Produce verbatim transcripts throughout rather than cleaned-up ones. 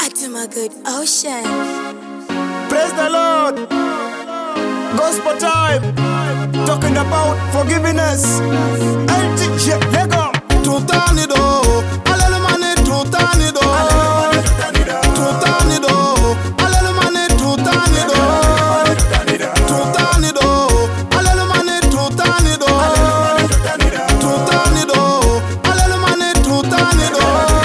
Fatima Good Ocean. Praise the Lord. Gospel time. Talking about forgiveness. L T J Lego. Tutanido. Alele mane tutanido. Tutanido. Alele mane tutanido. Tutanido. Alele mane tutanido. Tutanido. Alele mane tutanido.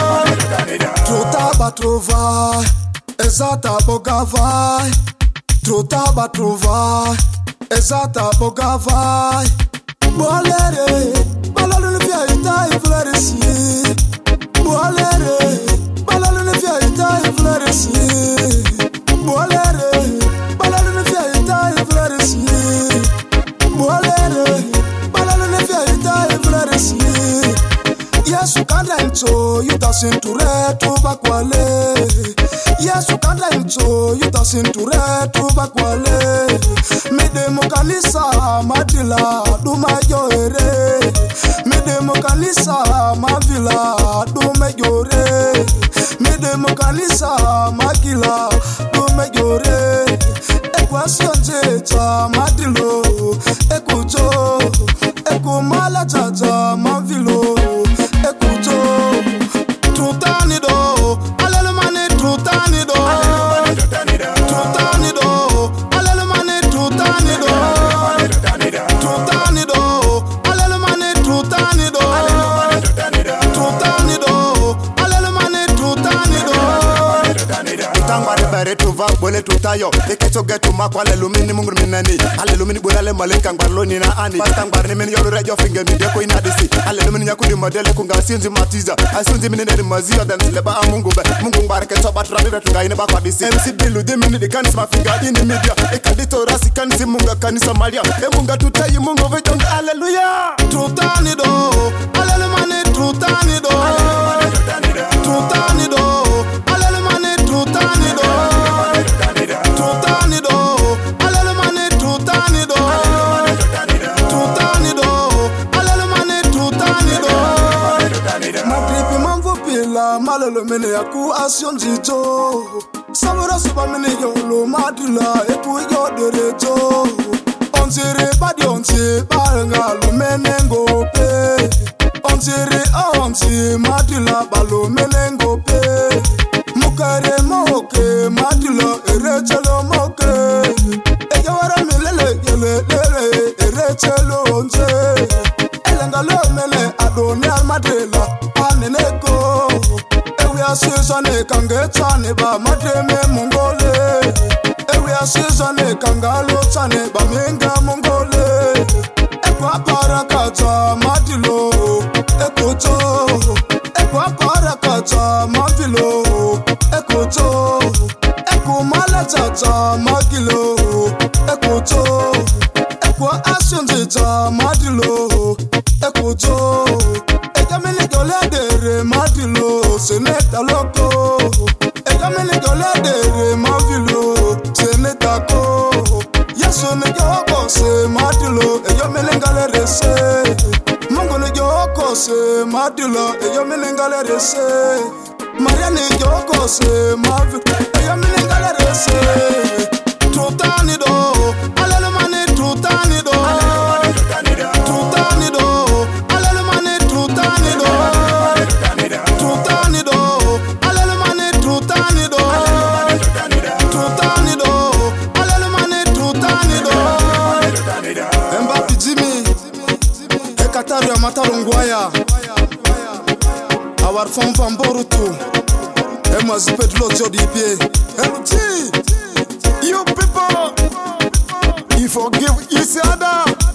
Tutaba trovai. Exata boga vai. Trutaba trovai. Exata boga vai. Bolere. Balalo ne via ita e floresci. Bolere. Balalo ne via ita e floresci. Bolere. Balalo ne via ita e floresci. Bolere. Balalo ne via ita e floresci. Yesu kanda into yuta sinture tuba kwale. Yesu kanda into yuta sinture tuba kwale. Midemo kanisa madila duma yore. Midemo kanisa mavila dume yore. Midemo kanisa magila dume yore. Equation jeta madilo ekujo ekumala jaja mavilo ekujo tutanido alele mane tutanido tutanido alele mane tutanido tutanido alele mane tutanido tutanido alele mane tutanido Tangwa de bare tuva bole tutayo ekecho getu makwale lumini mungu minani ale lumini bolale maleka ngbarloni na ani tangwa ne men yolo radio finger mi de ko ina disi ale lumini yakudi modele kunga sinzi matiza asunzi mini de mazio dan leba mungu be mungu ngbarke so batra de tunga ine ba kwadisi mc bilu de mini de kanisa finger in media e kadito rasi kanisa munga kanisa maria e munga tutayi mungu ve tonga hallelujah tutanido alele mane tutanido tutanido alele mane tutanido tutanido alele mane tutanido tutanido alele mane tutanido matripi mamvo pila malolo mene yaku asion jito sabura suba mene yolo madula eku yoderejo onzere badi onse baranga lo menengo pe onzere onse madula balo menengo pe mukare moke madula erechelo moke eyawara milele yele lele erechelo onse elenga lo mele adoni almadela anenego ewe asizane kangetane ba mademe mongole ewe asizane kangalo tsane ba menga mongole ekwa parakata madilo ekoto ekwa parakata madilo ekoto ekumala tata magilo ekoto ekwa asunjita madilo ekoto ekamene goledere madilo seneta loko ekamene goledere mavilo seneta ko yeso ne yoko se madilo eyomene galere se mungu ne yoko se madilo eyomene galere se maria ne yoko se mavilo eyomene galere se tutanido alele mane tutanido tutanido alele mane tutanido tutanido alele mane tutanido tutanido alele mane tutanido Mbati Jimmy ekatari ya matarungwaya awar fam borutu ema zipet lo jodi pie M T you people you forgive each other.